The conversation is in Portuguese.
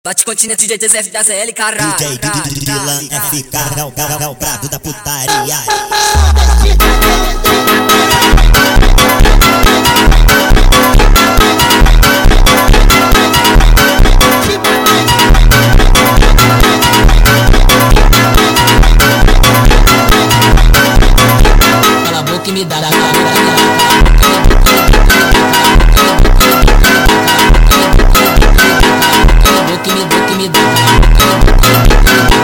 Bate continente DJ TZF da ZL, caralho. DJ Dylan FK, o brabo da putaria. Cala a boca e me dá a boca e me dá.